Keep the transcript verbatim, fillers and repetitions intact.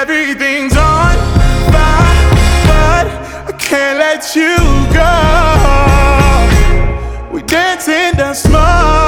Everything's on fire, but I can't let you go. We dancing down small